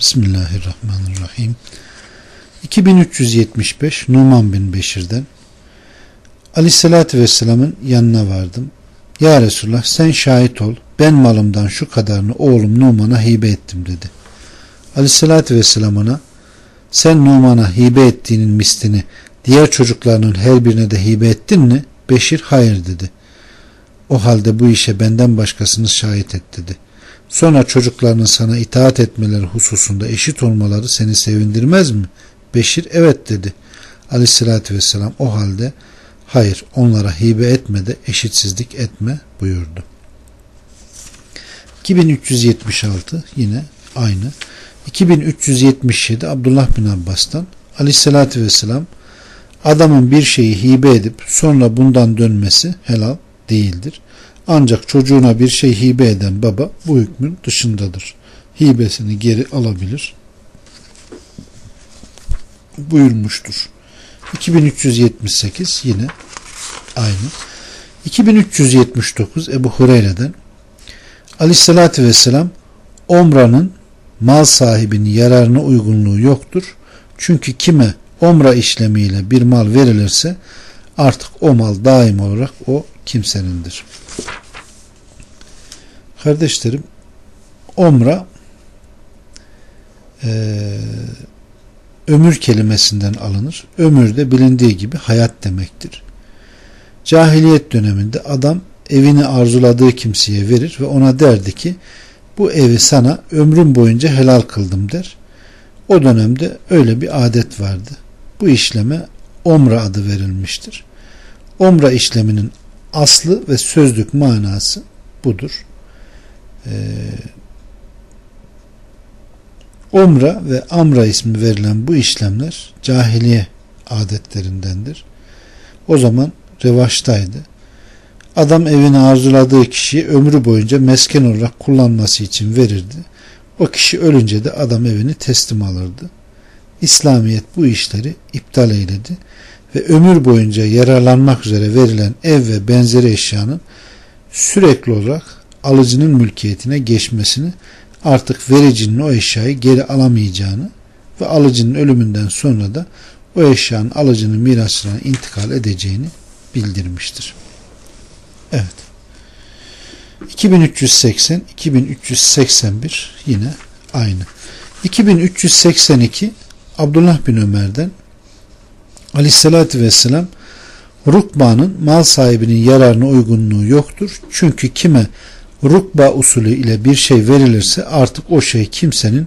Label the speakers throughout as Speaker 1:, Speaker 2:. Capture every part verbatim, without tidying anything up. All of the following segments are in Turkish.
Speaker 1: Bismillahirrahmanirrahim. iki bin üç yüz yetmiş beş Numan bin Beşir'den: Aleyhisselatü Vesselam'ın yanına vardım. Ya Resulullah, sen şahit ol, ben malımdan şu kadarını oğlum Numan'a hibe ettim dedi. Aleyhisselatü Vesselam ona, sen Numan'a hibe ettiğinin mislini diğer çocuklarının her birine de hibe ettin mi? Beşir hayır dedi. O halde bu işe benden başkasını şahit et dedi. Sonra çocuklarının sana itaat etmeleri hususunda eşit olmaları seni sevindirmez mi? Beşir evet dedi. Aleyhissalatü vesselam o halde hayır, onlara hibe etme de eşitsizlik etme buyurdu. iki bin üç yüz yetmiş altı yine aynı. iki bin üç yüz yetmiş yedi Abdullah bin Abbas'tan: Aleyhissalatü vesselam, adamın bir şeyi hibe edip sonra bundan dönmesi helal değildir. Ancak çocuğuna bir şey hibe eden baba bu hükmün dışındadır. Hibesini geri alabilir buyurmuştur. iki bin üç yüz yetmiş sekiz yine aynı. iki bin üç yüz yetmiş dokuz Ebu Hureyre'den: Aleyhissalatü vesselam, omranın mal sahibinin yararına uygunluğu yoktur. Çünkü kime omra işlemiyle bir mal verilirse artık o mal daim olarak o kimsenindir. Kardeşlerim, omra e, ömür kelimesinden alınır. Ömür de bilindiği gibi hayat demektir. Cahiliyet döneminde adam evini arzuladığı kimseye verir ve ona derdi ki bu evi sana ömrüm boyunca helal kıldım der. O dönemde öyle bir adet vardı. Bu işleme omra adı verilmiştir. Omra işleminin aslı ve sözlük manası budur. Ee, omra ve amra ismi verilen bu işlemler cahiliye adetlerindendir. O zaman revaçtaydı. Adam evini arzuladığı kişiye ömrü boyunca mesken olarak kullanması için verirdi. O kişi ölünce de adam evini teslim alırdı. İslamiyet bu işleri iptal eyledi ve ömür boyunca yararlanmak üzere verilen ev ve benzeri eşyanın sürekli olarak alıcının mülkiyetine geçmesini, artık vericinin o eşyayı geri alamayacağını ve alıcının ölümünden sonra da o eşyanın alıcının mirasçılarına intikal edeceğini bildirmiştir. Evet. iki bin üç yüz seksen iki bin üç yüz seksen bir yine aynı. iki bin üç yüz seksen iki Abdullah bin Ömer'den: Aleyhissalatü vesselam, rukbanın mal sahibinin yararına uygunluğu yoktur. Çünkü kime rukba usulü ile bir şey verilirse artık o şey kimsenin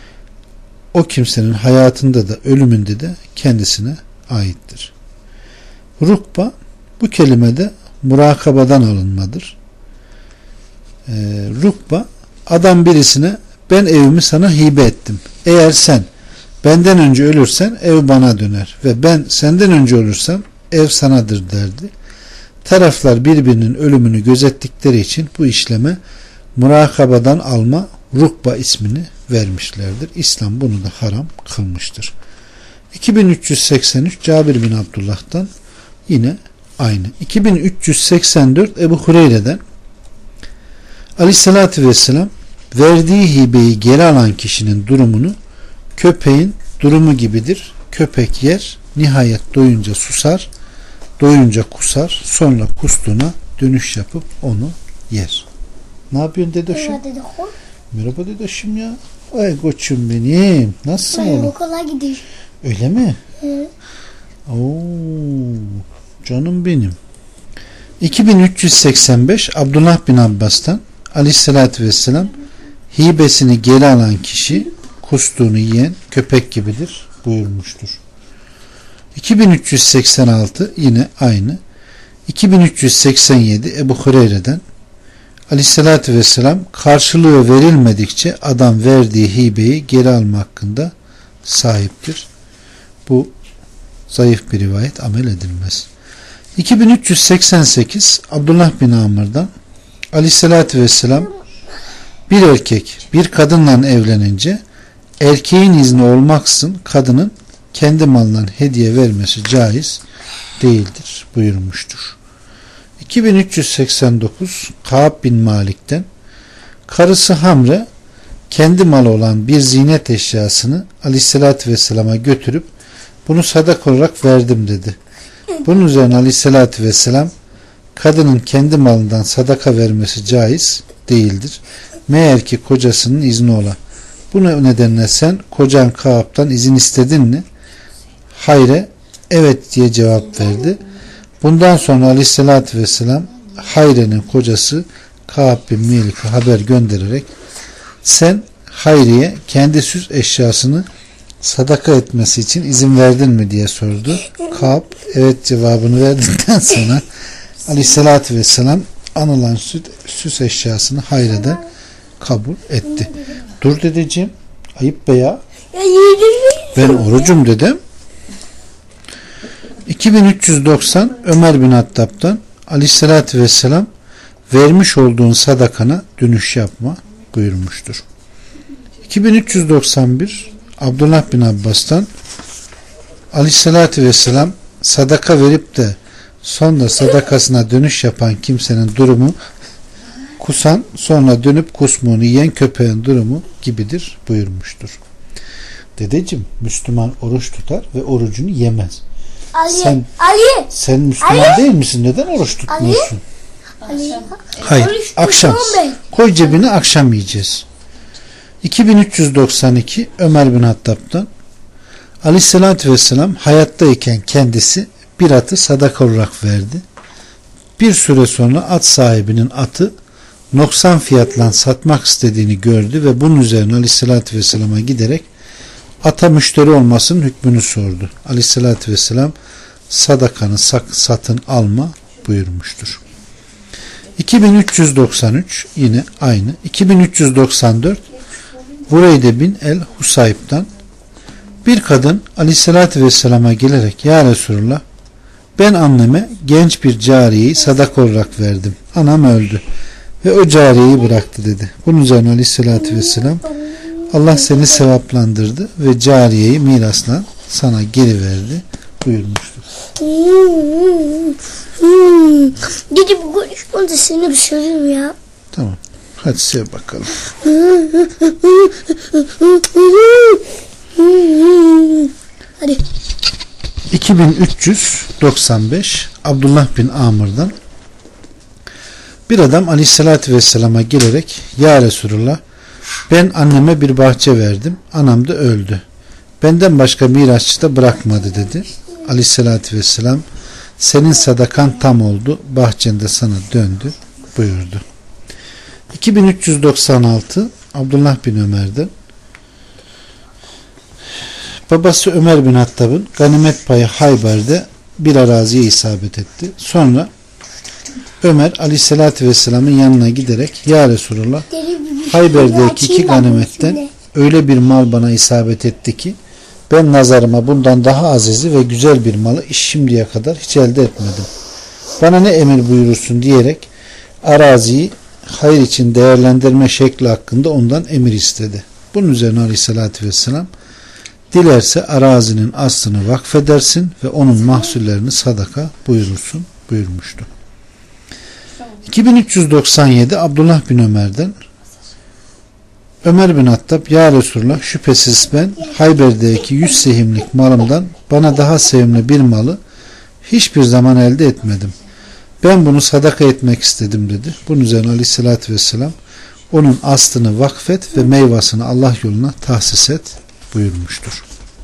Speaker 1: o kimsenin hayatında da ölümünde de kendisine aittir. Rukba bu kelimede murakabadan alınmadır. Ee, rukba, adam birisine ben evimi sana hibe ettim. Eğer sen benden önce ölürsen ev bana döner ve ben senden önce ölürsem ev sanadır derdi. Taraflar birbirinin ölümünü gözettikleri için bu işleme murakabadan alma rukba ismini vermişlerdir. İslam bunu da haram kılmıştır. iki bin üç yüz seksen üç Cabir bin Abdullah'tan yine aynı. iki bin üç yüz seksen dört Ebu Hureyre'den: Aleyhissalatü vesselam, verdiği hibeyi geri alan kişinin durumunu köpeğin durumu gibidir. Köpek yer, nihayet doyunca susar, doyunca kusar, sonra kustuğuna dönüş yapıp onu yer. Ne yapıyorsun dedoşum? Merhaba dedoşum ya. Ay koçum benim. Nasılsın
Speaker 2: ben
Speaker 1: oğlum?
Speaker 2: Ben okula gidiyorum.
Speaker 1: Öyle mi?
Speaker 2: Hı.
Speaker 1: Oo, canım benim. iki bin üç yüz seksen beş Abdullah bin Abbas'tan: Aleyhissalatü vesselam, hibesini geri alan kişi kustuğunu yiyen köpek gibidir buyurmuştur. iki bin üç yüz seksen altı yine aynı. iki bin üç yüz seksen yedi Ebu Hureyre'den: Aleyhissalatü vesselam, karşılığı verilmedikçe adam verdiği hibeyi geri alma hakkında sahiptir. Bu zayıf bir rivayet, amel edilmez. iki bin üç yüz seksen sekiz Abdullah bin Amr'dan: Aleyhissalatü vesselam, bir erkek bir kadınla evlenince erkeğin izni olmaksızın kadının kendi malından hediye vermesi caiz değildir buyurmuştur. iki bin üç yüz seksen dokuz Kâb bin Malik'ten: karısı Hamre kendi malı olan bir zinet eşyasını Aleyhisselatü Vesselam'a götürüp bunu sadaka olarak verdim dedi. Bunun üzerine Aleyhisselatü Vesselam kadının kendi malından sadaka vermesi caiz değildir. Meğer ki kocasının izni ola. Bu nedenle sen kocan Kaab'dan izin istedin mi? Hayre, evet diye cevap verdi. Bundan sonra Aleyhisselatü Vesselam Hayre'nin kocası Kaab bin Malik'e haber göndererek sen Hayri'ye kendi süs eşyasını sadaka etmesi için izin verdin mi diye sordu. Kaab evet cevabını verdikten sonra Aleyhisselatü Vesselam anılan süs, süs eşyasını Hayre'de kabul etti. Dur dedeciğim, ayıp be ya. Ben orucum dedim. iki bin üç yüz doksan Ömer bin Hattab'dan Aleyhisselatü Vesselam vermiş olduğun sadakana dönüş yapma buyurmuştur. iki bin üç yüz doksan bir Abdullah bin Abbas'tan Aleyhisselatü Vesselam sadaka verip de sonra sadakasına dönüş yapan kimsenin durumu kusan sonra dönüp kusmuğunu yiyen köpeğin durumu gibidir buyurmuştur. Dedeciğim, Müslüman oruç tutar ve orucunu yemez.
Speaker 2: Ali,
Speaker 1: sen,
Speaker 2: Ali,
Speaker 1: sen Müslüman
Speaker 2: Ali,
Speaker 1: değil misin? Neden oruç tutmuyorsun?
Speaker 2: Ali,
Speaker 1: Hayır,
Speaker 2: oruç
Speaker 1: akşam. Koy cebine, akşam yiyeceğiz. iki bin üç yüz doksan iki Ömer bin Hattab'dan Aleyhisselatü Vesselam hayattayken kendisi bir atı sadaka olarak verdi. Bir süre sonra at sahibinin atı noksan fiyatla satmak istediğini gördü ve bunun üzerine Aleyhisselatü Vesselam'a giderek ata müşteri olmasının hükmünü sordu. Aleyhisselatü Vesselam sadakanı satın alma buyurmuştur. iki bin üç yüz doksan üç yine aynı. iki bin üç yüz doksan dört Bureyde bin el-Husayb'dan bir kadın Aleyhisselatü Vesselam'a gelerek ya Resulullah, ben anneme genç bir cariyeyi sadaka olarak verdim. Anam öldü ve o cariyeyi bıraktı dedi. Bunun üzerine Aleyhisselatü Vesselam Allah seni sevaplandırdı ve cariyeyi mirasla sana geri verdi buyurmuştur.
Speaker 2: Gece bu konuşmada seni bir sorayım ya.
Speaker 1: Tamam. Hadi sev bakalım.
Speaker 2: Hadi.
Speaker 1: iki bin üç yüz doksan beş Abdullah bin Amr'dan bir adam Aleyhisselatü Vesselam'a gelerek ya Resulullah, ben anneme bir bahçe verdim. Anam da öldü. Benden başka mirasçı da bırakmadı dedi. Aleyhisselatü Vesselam senin sadakan tam oldu. Bahçen de sana döndü buyurdu. iki bin üç yüz doksan altı Abdullah bin Ömer'den babası Ömer bin Hattab'ın ganimet payı Hayber'de bir araziye isabet etti. Sonra Ömer Aleyhisselatü Vesselam'ın yanına giderek ya Resulullah, Hayber'deki iki ganimetten öyle bir mal bana isabet etti ki ben nazarıma bundan daha azizi ve güzel bir malı şimdiye kadar hiç elde etmedim. Bana ne emir buyurursun diyerek araziyi hayır için değerlendirme şekli hakkında ondan emir istedi. Bunun üzerine Aleyhisselatü Vesselam dilerse arazinin aslını vakfedersin ve onun mahsullerini sadaka buyurursun buyurmuştu. iki bin üç yüz doksan yedi Abdullah bin Ömer'den Ömer bin Hattab ya Resulullah, şüphesiz ben Hayber'deki yüz sehimlik malımdan bana daha sevimli bir malı hiçbir zaman elde etmedim. Ben bunu sadaka etmek istedim dedi. Bunun üzerine Aleyhisselatü Vesselam onun aslını vakfet ve meyvasını Allah yoluna tahsis et buyurmuştur.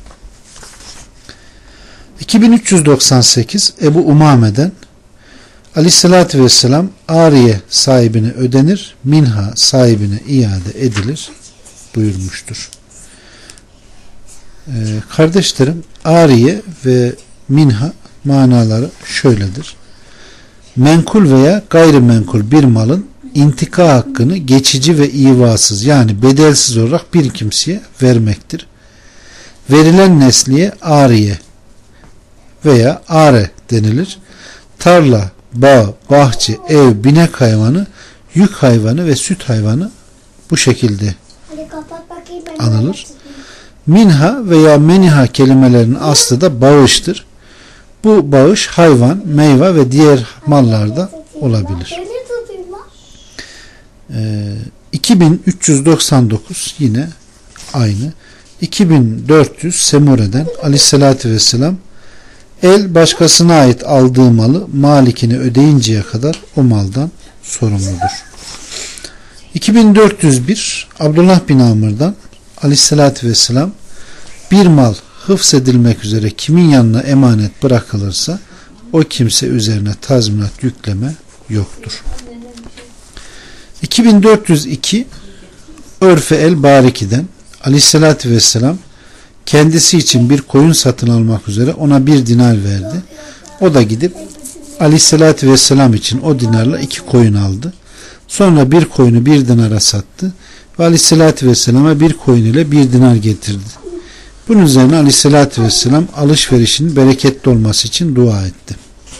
Speaker 1: iki bin üç yüz doksan sekiz Ebu Umame'den Aleyhisselatü Vesselam ariye sahibine ödenir, minha sahibine iade edilir buyurmuştur. Ee, kardeşlerim, ariye ve minha manaları şöyledir. Menkul veya gayrimenkul bir malın intika hakkını geçici ve ivasız yani bedelsiz olarak bir kimseye vermektir. Verilen nesliye ariye veya are denilir. Tarla, bağ, bahçe, ev, binek hayvanı, yük hayvanı ve süt hayvanı bu şekilde anılır. Minha veya meniha kelimelerinin aslı da bağıştır. Bu bağış hayvan, meyve ve diğer mallarda olabilir. Ee, iki bin üç yüz doksan dokuz yine aynı. iki bin dört yüz Semure'den aleyhissalatü vesselam el başkasına ait aldığı malı malikini ödeyinceye kadar o maldan sorumludur. iki bin dört yüz bir Abdullah bin Amr'dan aleyhissalatü vesselam bir mal hıfzedilmek üzere kimin yanına emanet bırakılırsa o kimse üzerine tazminat yükleme yoktur. iki bin dört yüz iki Örfe el-Bariki'den aleyhissalatü vesselam kendisi için bir koyun satın almak üzere ona bir dinar verdi. O da gidip aleyhissalatü vesselam için o dinarla iki koyun aldı. Sonra bir koyunu bir dinara sattı ve aleyhissalatü vesselama bir koyun ile bir dinar getirdi. Bunun üzerine aleyhissalatü vesselam alışverişin bereketli olması için dua etti.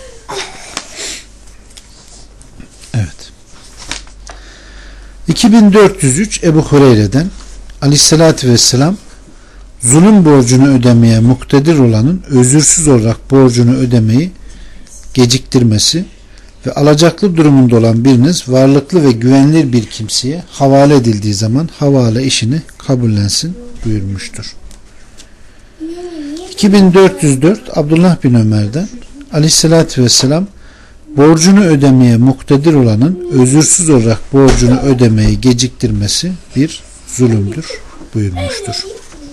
Speaker 1: Evet. iki bin dört yüz üç Ebu Hureyre'den aleyhissalatü vesselam zulüm borcunu ödemeye muktedir olanın özürsüz olarak borcunu ödemeyi geciktirmesi ve alacaklı durumunda olan biriniz varlıklı ve güvenilir bir kimseye havale edildiği zaman havale işini kabullensin buyurmuştur. iki bin dört yüz dört Abdullah bin Ömer'den aleyhissalatü vesselam borcunu ödemeye muktedir olanın özürsüz olarak borcunu ödemeyi geciktirmesi bir zulümdür buyurmuştur.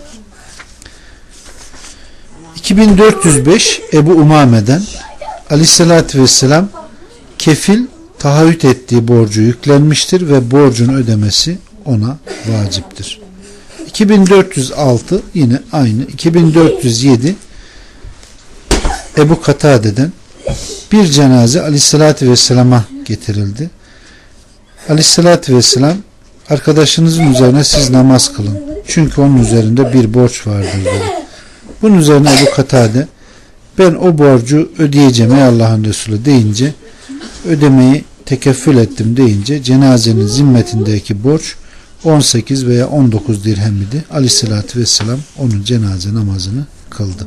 Speaker 1: iki bin dört yüz beş Ebu Umame'den aleyhissalatü vesselam kefil taahhüt ettiği borcu yüklenmiştir ve borcunu ödemesi ona vaciptir. iki bin dört yüz altı yine aynı. iki bin dört yüz yedi Ebu Katade'den bir cenaze aleyhissalatü vesselama getirildi. Aleyhissalatü vesselam arkadaşınızın üzerine siz namaz kılın. Çünkü onun üzerinde bir borç vardır dedi. Bunun üzerine Ebu Katade ben o borcu ödeyeceğim ey Allah'ın Resulü deyince ödemeyi tekeffül ettim deyince cenazenin zimmetindeki borç on sekiz veya on dokuz dirhem idi. Aleyhissalatü vesselam onun cenaze namazını kıldı.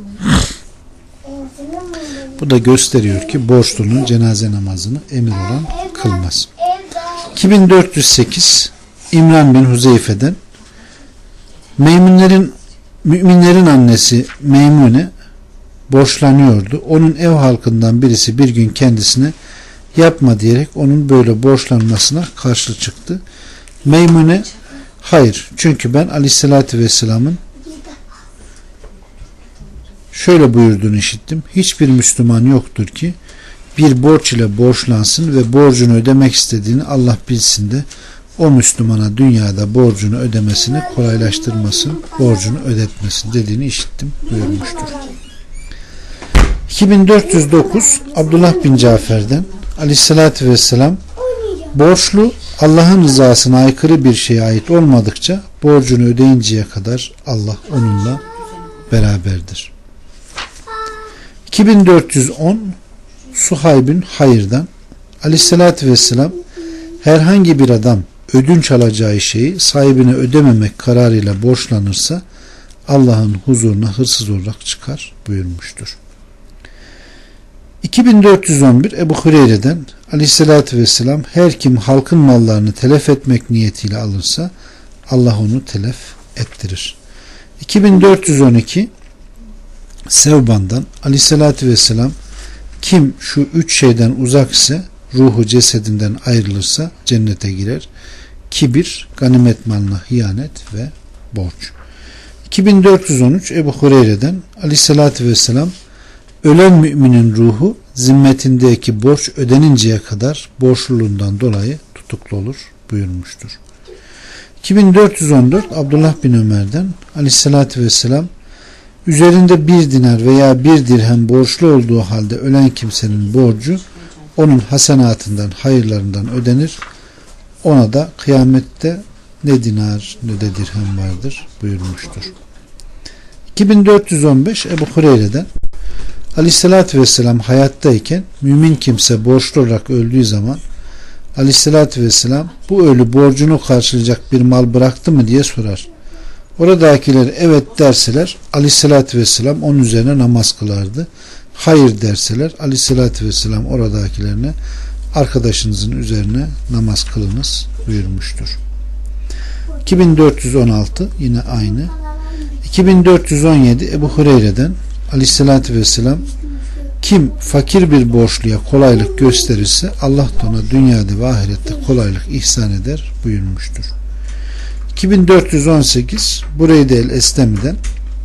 Speaker 1: Bu da gösteriyor ki borçlunun cenaze namazını emir olan kılmaz. iki bin dört yüz sekiz İmran bin Huzeyfe'den Meymunlerin müminlerin annesi Meymune borçlanıyordu. Onun ev halkından birisi bir gün kendisine yapma diyerek onun böyle borçlanmasına karşı çıktı. Meymune hayır çünkü ben aleyhissalatü vesselamın şöyle buyurduğunu işittim. Hiçbir Müslüman yoktur ki bir borç ile borçlansın ve borcunu ödemek istediğini Allah bilsin de o Müslümana dünyada borcunu ödemesini kolaylaştırmasın, borcunu ödetmesin dediğini işittim buyurmuştur. iki bin dört yüz dokuz Abdullah bin Cafer'den aleyhissalatü vesselam borçlu Allah'ın rızasına aykırı bir şeye ait olmadıkça borcunu ödeyinceye kadar Allah onunla beraberdir. iki bin dört yüz on Suhayb'in Hayır'dan aleyhissalatü vesselam herhangi bir adam ödünç alacağı şeyi sahibine ödememek kararıyla borçlanırsa Allah'ın huzuruna hırsız olarak çıkar buyurmuştur. iki bin dört yüz on bir Ebu Hureyre'den aleyhissalatü vesselam her kim halkın mallarını telef etmek niyetiyle alırsa Allah onu telef ettirir. iki bin dört yüz on iki Sevban'dan aleyhissalatü vesselam kim şu üç şeyden uzak ise ruhu cesedinden ayrılırsa cennete girer. Kibir, ganimet malına hıyanet ve borç. iki bin dört yüz on üç Ebu Hureyre'den aleyhissalatü vesselam ölen müminin ruhu zimmetindeki borç ödeninceye kadar borçluluğundan dolayı tutuklu olur buyurmuştur. iki bin dört yüz on dört Abdullah bin Ömer'den aleyhissalatü vesselam üzerinde bir dinar veya bir dirhem borçlu olduğu halde ölen kimsenin borcu onun hasenatından, hayırlarından ödenir. Ona da kıyamette ne dinar ne de dirhem vardır buyurmuştur. iki bin dört yüz on beş Ebu Hureyre'den aleyhissalatü vesselam hayattayken mümin kimse borçlu olarak öldüğü zaman aleyhissalatü vesselam bu ölü borcunu karşılayacak bir mal bıraktı mı diye sorar. Oradakiler evet derseler aleyhissalatü vesselam onun üzerine namaz kılardı. Hayır derseler aleyhissalatü vesselam oradakilerine arkadaşınızın üzerine namaz kılınız buyurmuştur. iki bin dört yüz on altı yine aynı. iki bin dört yüz on yedi Ebu Hureyre'den Aleyhisselatü Vesselam, kim fakir bir borçluya kolaylık gösterirse Allah da ona dünyada ve ahirette kolaylık ihsan eder buyurmuştur. iki bin dört yüz on sekiz Bureyde el-Eslemi'den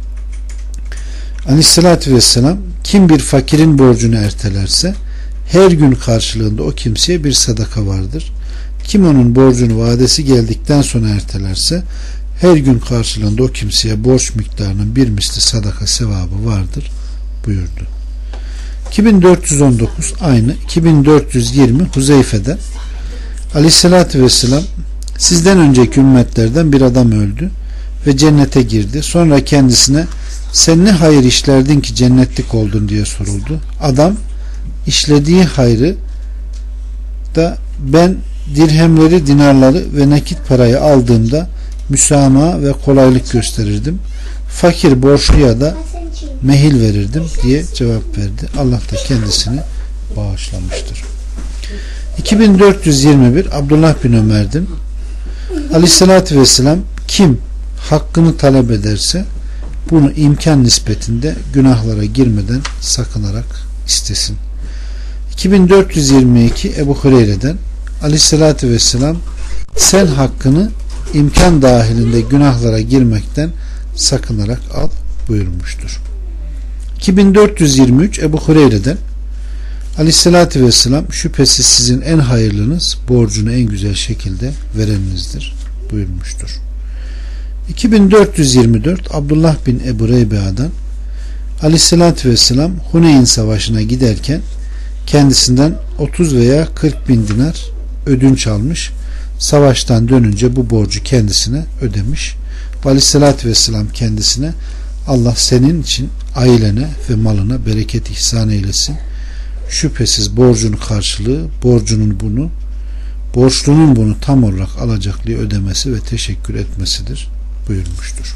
Speaker 1: Aleyhisselatü Vesselam, kim bir fakirin borcunu ertelerse her gün karşılığında o kimseye bir sadaka vardır. Kim onun borcunu vadesi geldikten sonra ertelerse her gün karşılığında o kimseye borç miktarının bir misli sadaka sevabı vardır buyurdu. iki bin dört yüz on dokuz aynı. iki bin dört yüz yirmi Huzeyfe'den Aleyhisselatü Vesselam, sizden önceki ümmetlerden bir adam öldü ve cennete girdi. Sonra kendisine sen ne hayır işlerdin ki cennetlik oldun diye soruldu. Adam, işlediği hayrı da ben dirhemleri, dinarları ve nakit parayı aldığımda müsamaha ve kolaylık gösterirdim. Fakir borçluya da mehil verirdim diye cevap verdi. Allah da kendisini bağışlamıştır. iki bin dört yüz yirmi bir Abdullah bin Ömer'den Aleyhisselatü Vesselam, kim hakkını talep ederse bunu imkan nispetinde günahlara girmeden sakınarak istesin. iki bin dört yüz yirmi iki Ebu Hureyre'den Aleyhisselatü Vesselam, sen hakkını imkan dahilinde günahlara girmekten sakınarak al buyurmuştur. iki bin dört yüz yirmi üç Ebu Hureyre'den Aleyhisselatü Vesselam, şüphesiz sizin en hayırlınız borcunu en güzel şekilde vereninizdir buyurmuştur. iki bin dört yüz yirmi dört Abdullah bin Ebu Reybe'den Aleyhisselatü Vesselam Huneyn Savaşı'na giderken kendisinden otuz veya kırk bin dinar ödünç almış. Savaştan dönünce bu borcu kendisine ödemiş. Aleyhisselatü Vesselam kendisine, Allah senin için ailene ve malına bereket ihsan eylesin. Şüphesiz borcun karşılığı borcunun bunu borçlunun bunu tam olarak alacaklığı ödemesi ve teşekkür etmesidir buyurmuştur.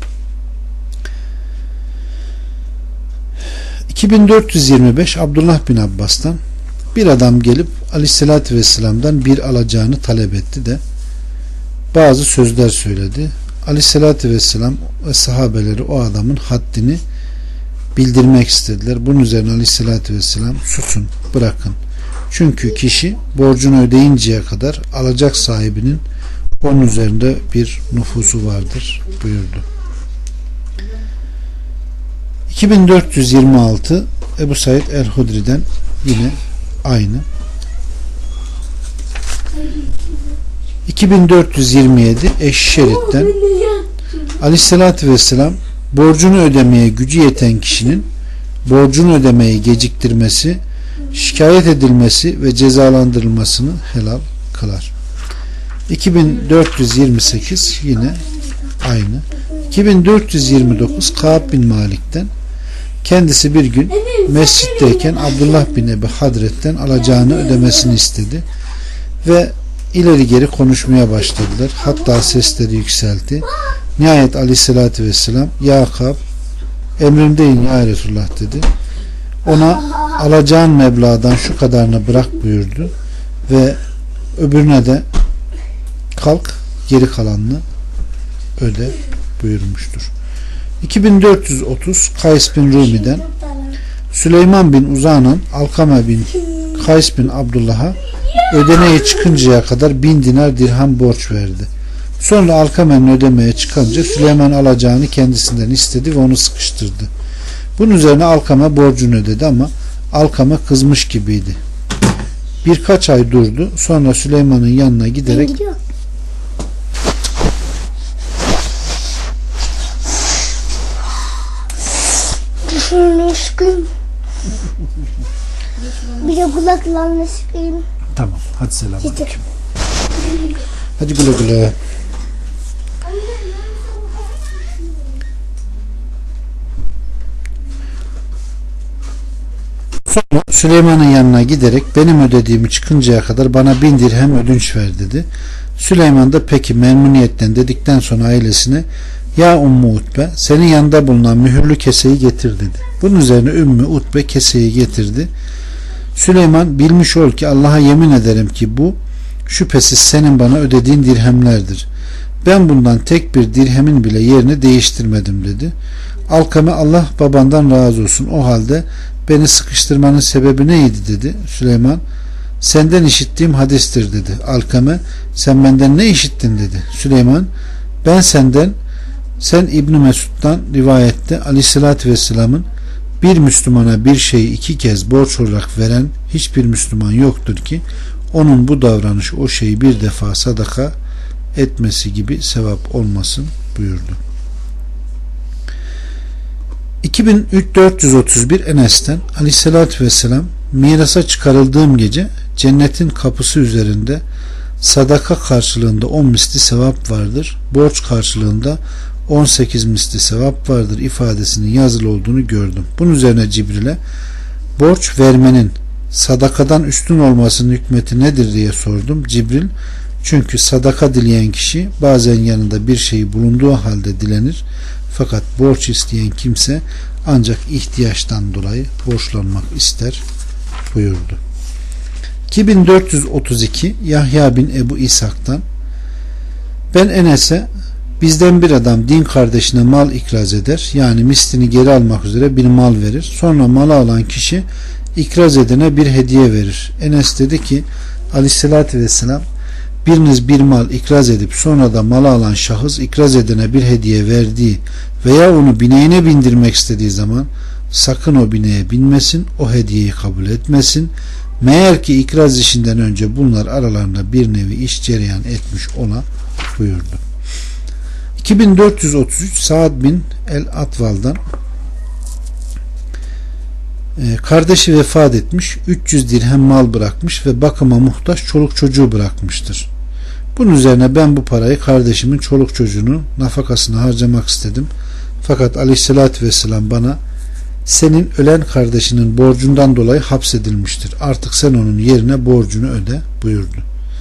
Speaker 1: iki bin dört yüz yirmi beş Abdullah bin Abbas'tan bir adam gelip Aleyhisselatü Vesselam'dan bir alacağını talep etti de bazı sözler söyledi. Aleyhisselatü Vesselam ve sahabeleri o adamın haddini bildirmek istediler. Bunun üzerine Aleyhisselatü Vesselam, susun, bırakın. Çünkü kişi borcunu ödeyinceye kadar alacak sahibinin onun üzerinde bir nüfusu vardır buyurdu. iki bin dört yüz yirmi altı Ebu Said el-Hudri'den yine aynı. iki bin dört yüz yirmi yedi Eşşerit'ten Aleyhisselatü Vesselam, borcunu ödemeye gücü yeten kişinin borcunu ödemeyi geciktirmesi, şikayet edilmesi ve cezalandırılmasını helal kılar. iki bin dört yüz yirmi sekiz yine aynı. iki bin dört yüz yirmi dokuz Kâb bin Malik'ten kendisi bir gün mescitteyken Abdullah bin Ebi Hadret'ten alacağını ödemesini istedi ve ileri geri konuşmaya başladılar. Hatta sesleri yükseldi. Nihayet Aleyhisselatü Vesselam, ya Kâb, emrimdeyim ya Resulullah dedi. Ona alacağın meblağdan şu kadarını bırak buyurdu ve öbürüne de kalk geri kalanını öde buyurmuştur. iki bin dört yüz otuz Kays bin Rumi'den Süleyman bin Uzan'ın Alkame bin Kays bin Abdullah'a ödemeye çıkıncaya kadar bin dinar dirham borç verdi. Sonra Alkame'nin ödemeye çıkınca Süleyman alacağını kendisinden istedi ve onu sıkıştırdı. Bunun üzerine Alkame borcunu ödedi ama Alkame kızmış gibiydi. Birkaç ay durdu. Sonra Süleyman'ın yanına giderek
Speaker 2: bir de kulaklarını sıkayım.
Speaker 1: Tamam. Hadi selamünaleyküm. Hadi güle güle. Sonra Süleyman'ın yanına giderek benim ödediğimi çıkıncaya kadar bana bin dirhem ödünç ver dedi. Süleyman da peki memnuniyetten dedikten sonra ailesine, ya Ümmü Utbe, senin yanında bulunan mühürlü keseyi getir dedi. Bunun üzerine Ümmü Utbe keseyi getirdi. Süleyman, bilmiş ol ki Allah'a yemin ederim ki bu şüphesiz senin bana ödediğin dirhemlerdir. Ben bundan tek bir dirhemin bile yerini değiştirmedim dedi. Alkame Allah babandan razı olsun. O halde beni sıkıştırmanın sebebi neydi dedi. Süleyman senden işittiğim hadistir dedi. Alkame sen benden ne işittin dedi. Süleyman ben senden sen İbn Mesud'dan rivayette Aleyhisselatü Vesselam'ın bir Müslümana bir şeyi iki kez borç olarak veren hiçbir Müslüman yoktur ki onun bu davranış o şeyi bir defa sadaka etmesi gibi sevap olmasın buyurdu. iki bin dört yüz otuz bir Enes'ten Aleyhisselatü Vesselam mirasa çıkarıldığım gece cennetin kapısı üzerinde sadaka karşılığında on misli sevap vardır, borç karşılığında on sekiz misli sevap vardır ifadesinin yazılı olduğunu gördüm. Bunun üzerine Cibril'e borç vermenin sadakadan üstün olmasının hikmeti nedir diye sordum. Cibril çünkü sadaka dileyen kişi bazen yanında bir şey bulunduğu halde dilenir, fakat borç isteyen kimse ancak ihtiyaçtan dolayı borçlanmak ister buyurdu. iki bin dört yüz otuz iki Yahya bin Ebu İshak'tan ben Enes'e bizden bir adam din kardeşine mal ikraz eder, yani mislini geri almak üzere bir mal verir, sonra malı alan kişi ikraz edene bir hediye verir. Enes dedi ki Aleyhisselatü Vesselam biriniz bir mal ikraz edip sonra da malı alan şahıs ikraz edene bir hediye verdiği veya onu bineğine bindirmek istediği zaman sakın o bineğe binmesin, o hediyeyi kabul etmesin. Meğer ki ikraz işinden önce bunlar aralarında bir nevi iş cereyan etmiş ola buyurdu. iki bin dört yüz otuz üç Saad bin el-Atval'dan kardeşi vefat etmiş, üç yüz dirhem mal bırakmış ve bakıma muhtaç çoluk çocuğu bırakmıştır. Bunun üzerine ben bu parayı kardeşimin çoluk çocuğunun nafakasına harcamak istedim. Fakat Aleyhisselatü Vesselam bana senin ölen kardeşinin borcundan dolayı hapsedilmiştir. Artık sen onun yerine borcunu öde buyurdu.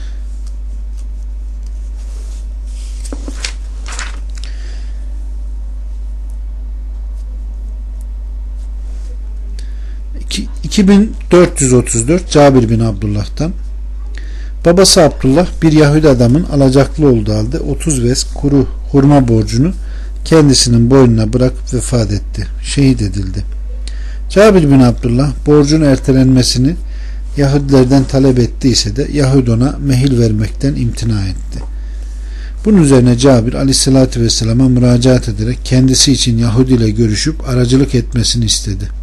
Speaker 1: iki bin dört yüz otuz dört Cabir bin Abdullah'tan babası Abdullah bir Yahudi adamın alacaklı olduğu halde otuz vesk kuru hurma borcunu kendisinin boynuna bırakıp vefat etti. Şehit edildi. Cabir bin Abdullah borcun ertelenmesini Yahudilerden talep ettiyse de Yahudi ona mehil vermekten imtina etti. Bunun üzerine Cabir Aleyhisselatü Vesselam'a müracaat ederek kendisi için Yahudi ile görüşüp aracılık etmesini istedi.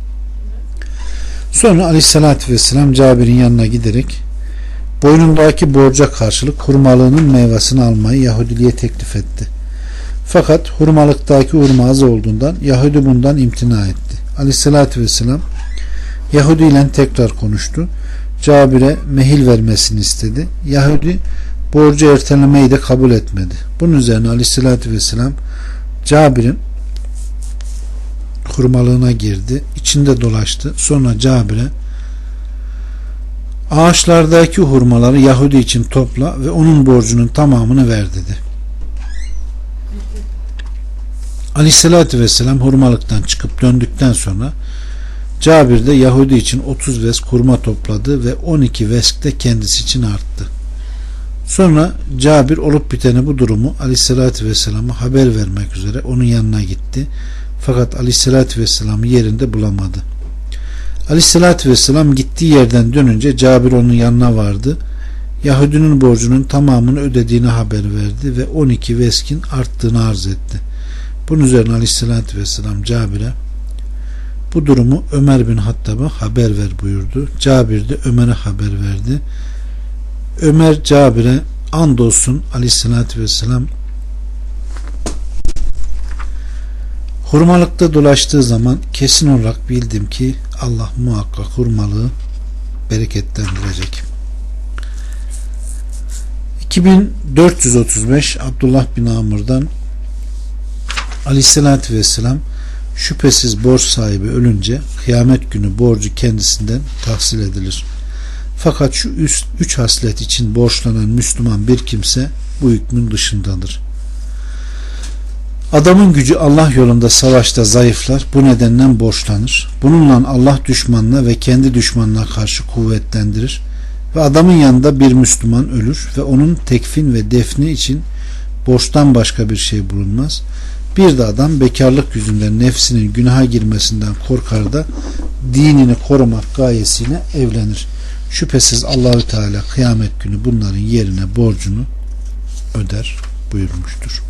Speaker 1: Sonra Aleyhisselatü Vesselam Cabir'in yanına giderek boynundaki borca karşılık hurmalığının meyvesini almayı Yahudiliğe teklif etti. Fakat hurmalıktaki hurma az olduğundan Yahudi bundan imtina etti. Aleyhisselatü Vesselam Yahudi ile tekrar konuştu. Cabir'e mehil vermesini istedi. Yahudi borcu ertelemeyi de kabul etmedi. Bunun üzerine Aleyhisselatü Vesselam Cabir'in hurmalığına girdi. İçinde dolaştı. Sonra Cabir'e ağaçlardaki hurmaları Yahudi için topla ve onun borcunun tamamını ver dedi. Aleyhissalatü vesselam hurmalıktan çıkıp döndükten sonra Cabir de Yahudi için otuz vesk hurma topladı ve on iki vesk de kendisi için arttı. Sonra Cabir olup biteni bu durumu Aleyhissalatü vesselama haber vermek üzere onun yanına gitti. Fakat Aleyhissalatü vesselam'ı yerinde bulamadı. Aleyhissalatü vesselam gittiği yerden dönünce Cabir onun yanına vardı. Yahudinin borcunun tamamını ödediğini haber verdi ve on iki veskin arttığını arz etti. Bunun üzerine Aleyhissalatü vesselam Cabir'e bu durumu Ömer bin Hattab'a haber ver buyurdu. Cabir de Ömer'e haber verdi. Ömer Cabir'e andolsun Aleyhissalatü vesselam hurmalıkta dolaştığı zaman kesin olarak bildim ki Allah muhakkak hurmalığı bereketlendirecek. iki bin dört yüz otuz beş Abdullah bin Amr'dan Aleyhissalatü vesselam şüphesiz borç sahibi ölünce kıyamet günü borcu kendisinden tahsil edilir. Fakat şu üst, üç haslet için borçlanan Müslüman bir kimse bu hükmün dışındadır. Adamın gücü Allah yolunda savaşta zayıflar, bu nedenden borçlanır. Bununla Allah düşmanına ve kendi düşmanına karşı kuvvetlendirir ve adamın yanında bir Müslüman ölür ve onun tekfin ve defni için borçtan başka bir şey bulunmaz. Bir de adam bekarlık yüzünden nefsinin günaha girmesinden korkar da dinini korumak gayesiyle evlenir. Şüphesiz Allahü Teala kıyamet günü bunların yerine borcunu öder buyurmuştur.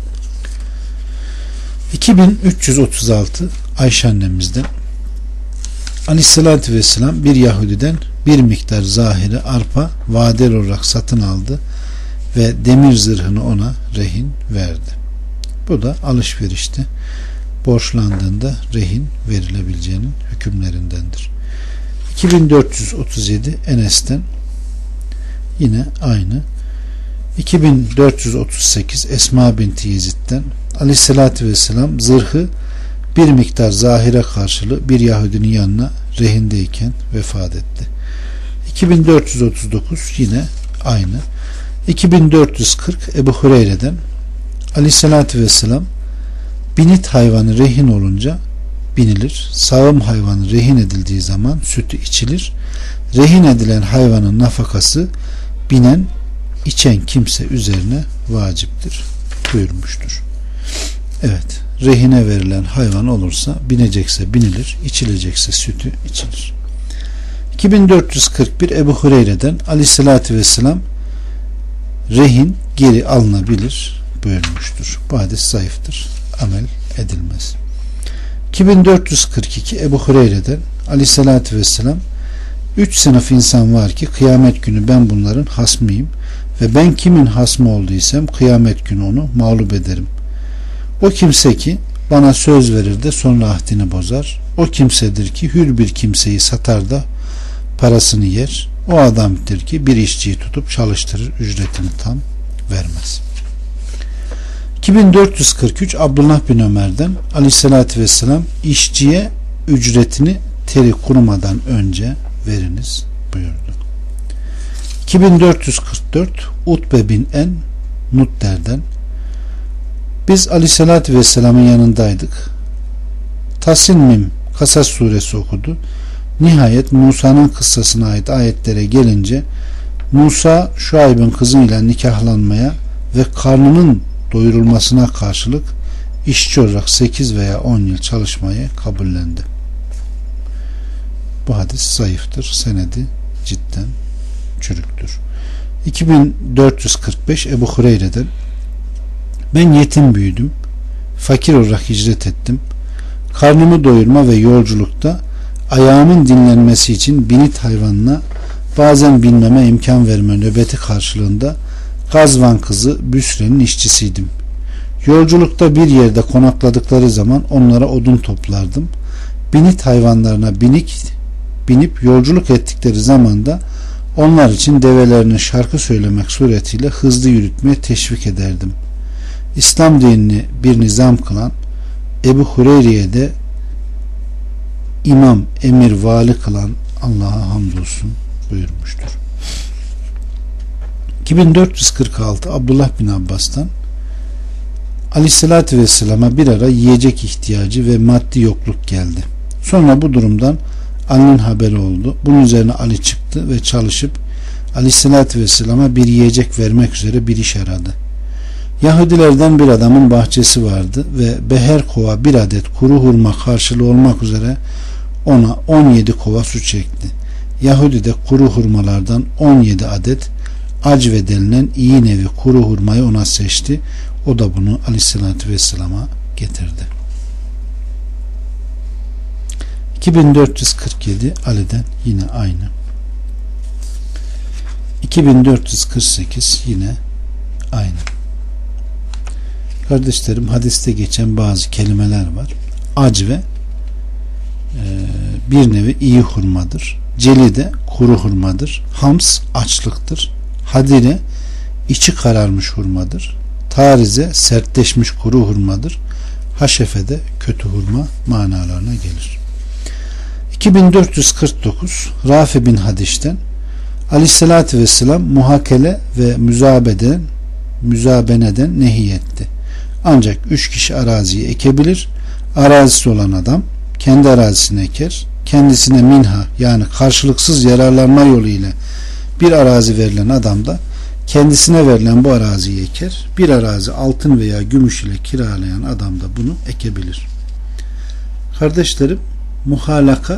Speaker 1: iki bin üç yüz otuz altı Ayşe annemizden Aleyhisselatü Vesselam bir Yahudiden bir miktar zahiri arpa vadeli olarak satın aldı ve demir zırhını ona rehin verdi. Bu da alışverişte borçlandığında rehin verilebileceğinin hükümlerindendir. iki bin dört yüz otuz yedi Enes'ten yine aynı. iki bin dört yüz otuz sekiz Esma binti Yezid'den Aleyhisselatü Vesselam zırhı bir miktar zahire karşılığı bir Yahudinin yanına rehindeyken vefat etti. iki bin dört yüz otuz dokuz yine aynı. iki bin dört yüz kırk Ebu Hureyre'den Aleyhisselatü Vesselam binit hayvanı rehin olunca binilir. Sağım hayvanı rehin edildiği zaman sütü içilir. Rehin edilen hayvanın nafakası binen içen kimse üzerine vaciptir buyurmuştur. Evet, rehine verilen hayvan olursa binecekse binilir, içilecekse sütü içilir. iki bin dört yüz kırk bir Ebu Hureyre'den Aleyhisselatü Vesselam rehin geri alınabilir buyurmuştur. Bu hadis zayıftır. Amel edilmez. iki bin dört yüz kırk iki Ebu Hureyre'den Aleyhisselatü Vesselam üç sınıf insan var ki kıyamet günü ben bunların hasmıyım ve ben kimin hasmı olduysam kıyamet günü onu mağlup ederim. O kimse ki bana söz verir de sonra ahdini bozar. O kimsedir ki hür bir kimseyi satar da parasını yer. O adamdır ki bir işçiyi tutup çalıştırır, ücretini tam vermez. iki bin dört yüz kırk üç Abdullah bin Ömer'den Aleyhisselatü Vesselam işçiye ücretini teri kurumadan önce veriniz buyurdu. iki bin dört yüz kırk dört Utbe bin En Nutter'den biz Aleyhisselatü Vesselam'ın yanındaydık. Tasinmim Kasas suresi okudu. Nihayet Musa'nın kıssasına ait ayetlere gelince Musa Şuayb'ın kızıyla nikahlanmaya ve karnının doyurulmasına karşılık işçi olarak sekiz veya on yıl çalışmayı kabullendi. Bu hadis zayıftır. Senedi cidden çürüktür. iki bin dört yüz kırk beş Ebu Hureyre'den ben yetim büyüdüm. Fakir olarak hicret ettim. Karnımı doyurma ve yolculukta ayağımın dinlenmesi için binit hayvanına bazen binmeme imkan verme nöbeti karşılığında Gazvan kızı Büsre'nin işçisiydim. Yolculukta bir yerde konakladıkları zaman onlara odun toplardım. Binit hayvanlarına binik binip yolculuk ettikleri zaman da onlar için develerini şarkı söylemek suretiyle hızlı yürütmeye teşvik ederdim. İslam dinini bir nizam kılan Ebu Hureyre'ye de imam, emir, vali kılan Allah'a hamdolsun buyurmuştur. iki bin dört yüz kırk altı Abdullah bin Abbas'tan Aleyhisselatü Vesselam'a bir ara yiyecek ihtiyacı ve maddi yokluk geldi. Sonra bu durumdan Ali'nin haberi oldu. Bunun üzerine Ali çıktı ve çalışıp Aleyhisselatü Vesselam'a bir yiyecek vermek üzere bir iş aradı. Yahudilerden bir adamın bahçesi vardı ve beher kova bir adet kuru hurma karşılığı olmak üzere ona on yedi kova su çekti. Yahudi de kuru hurmalardan on yedi adet acve denilen iyi nevi kuru hurmayı ona seçti. O da bunu Aleyhisselatü Vesselam'a getirdi. iki bin dört yüz kırk yedi Ali'den yine aynı. iki bin dört yüz kırk sekiz yine aynı. Kardeşlerim, hadiste geçen bazı kelimeler var. Acve e, bir nevi iyi hurmadır. Celi de kuru hurmadır. Hams açlıktır. Hadire içi kararmış hurmadır. Tarize sertleşmiş kuru hurmadır. Haşefe de kötü hurma manalarına gelir. iki bin dört yüz kırk dokuz Rafi bin Hadiş'ten Aleyhisselatü Vesselam muhakele ve müzabeden müzabeneden nehiyetti. Ancak üç kişi araziyi ekebilir. Arazisi olan adam kendi arazisini eker. Kendisine minha yani karşılıksız yararlanma yolu ile bir arazi verilen adam da kendisine verilen bu araziyi eker. Bir arazi altın veya gümüş ile kiralayan adam da bunu ekebilir. Kardeşlerim, muhalaka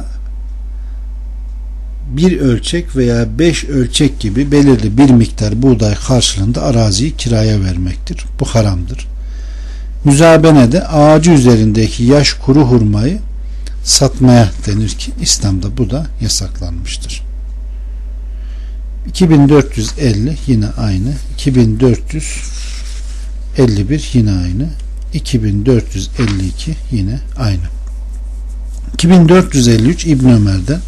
Speaker 1: bir ölçek veya beş ölçek gibi belirli bir miktar buğday karşılığında araziyi kiraya vermektir. Bu haramdır. Müzabene de ağacı üzerindeki yaş kuru hurmayı satmaya denir ki İslam'da bu da yasaklanmıştır. iki bin dört yüz elli yine aynı. iki bin dört yüz elli bir yine aynı. iki bin dört yüz elli iki yine aynı. iki bin dört yüz elli üç İbn Ömer'den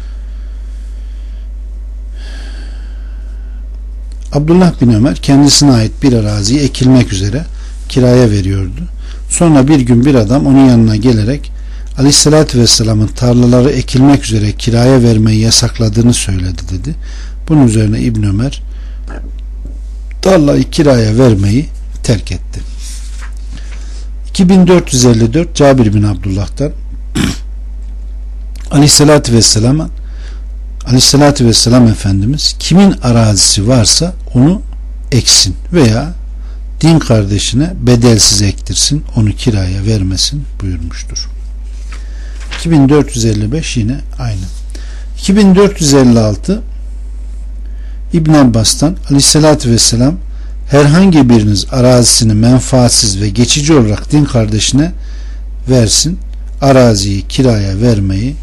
Speaker 1: Abdullah bin Ömer kendisine ait bir araziyi ekilmek üzere kiraya veriyordu. Sonra bir gün bir adam onun yanına gelerek Aleyhisselatü Vesselam'ın tarlaları ekilmek üzere kiraya vermeyi yasakladığını söyledi dedi. Bunun üzerine İbn Ömer tarlayı kiraya vermeyi terk etti. iki bin dört yüz elli dört Cabir bin Abdullah'tan Aleyhisselatü Vesselam'a Aleyhisselatü Vesselam Efendimiz kimin arazisi varsa onu eksin veya din kardeşine bedelsiz ektirsin, onu kiraya vermesin buyurmuştur. iki bin dört yüz elli beş yine aynı. iki bin dört yüz elli altı İbn Abbas'tan Aleyhisselatü Vesselam herhangi biriniz arazisini menfaatsiz ve geçici olarak din kardeşine versin, araziyi kiraya vermeyi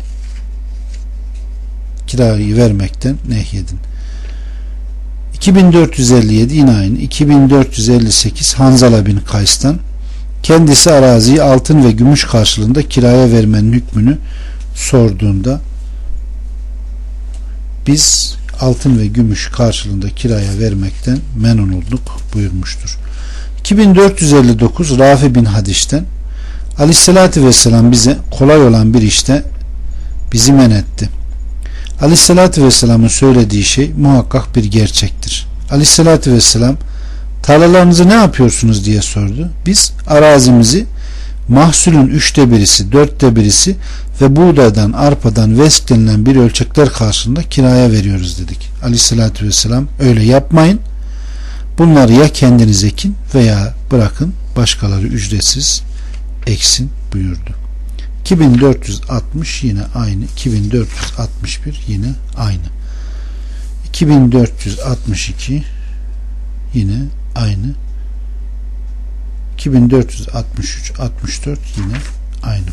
Speaker 1: kirayı vermekten nehyedin. iki bin dört yüz elli yedi yine aynı. iki bin dört yüz elli sekiz Hanzala bin Kays'tan kendisi araziyi altın ve gümüş karşılığında kiraya vermenin hükmünü sorduğunda biz altın ve gümüş karşılığında kiraya vermekten men olduk buyurmuştur. iki bin dört yüz elli dokuz Rafi bin Hadiş'ten Aleyhisselatü Vesselam bize kolay olan bir işte bizi men etti. Aleyhisselatü Vesselam'ın söylediği şey muhakkak bir gerçektir. Aleyhisselatü Vesselam tarlalarınızı ne yapıyorsunuz diye sordu. Biz arazimizi mahsulün üçte birisi, dörtte birisi ve buğdaydan, arpadan, vesk denilen bir ölçekler karşılığında kiraya veriyoruz dedik. Aleyhisselatü Vesselam öyle yapmayın. Bunları ya kendiniz ekin veya bırakın başkaları ücretsiz eksin buyurdu. iki bin dört yüz altmış yine aynı. iki bin dört yüz altmış bir yine aynı. iki bin dört yüz altmış iki yine aynı. iki bin dört yüz altmış üç altmış dört yine aynı.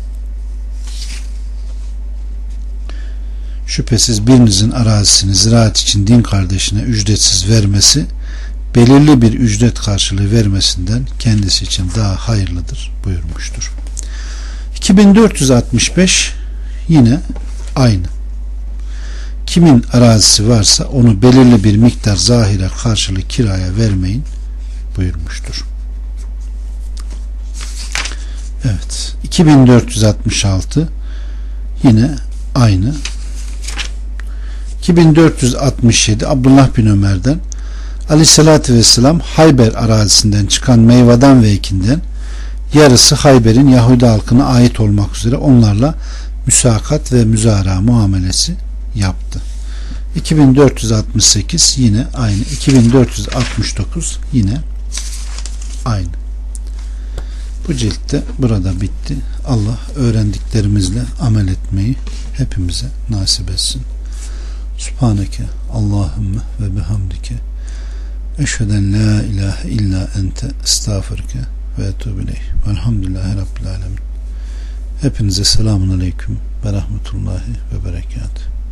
Speaker 1: Şüphesiz birinizin arazisini ziraat için din kardeşine ücretsiz vermesi belirli bir ücret karşılığı vermesinden kendisi için daha hayırlıdır buyurmuştur. iki bin dört yüz altmış beş yine aynı. Kimin arazisi varsa onu belirli bir miktar zahire karşılığı kiraya vermeyin buyurmuştur. Evet. iki bin dört yüz altmış altı yine aynı. iki bin dört yüz altmış yedi Abdullah bin Ömer'den Aleyhisselatü Vesselam Hayber arazisinden çıkan meyveden ve ekinden yarısı Hayber'in Yahudi halkına ait olmak üzere onlarla müsakat ve müzara muamelesi yaptı. iki bin dört yüz altmış sekiz yine aynı. iki bin dört yüz altmış dokuz yine aynı. Bu ciltte burada bitti. Allah öğrendiklerimizle amel etmeyi hepimize nasip etsin. Subhaneke Allahümme ve bihamdike eşheden la ilahe illa ente estağfurke ve etûbü ileyh. Velhamdülillahi Rabbil alemin. Hepinize selamun aleyküm ve rahmetullahi ve berekatuhu.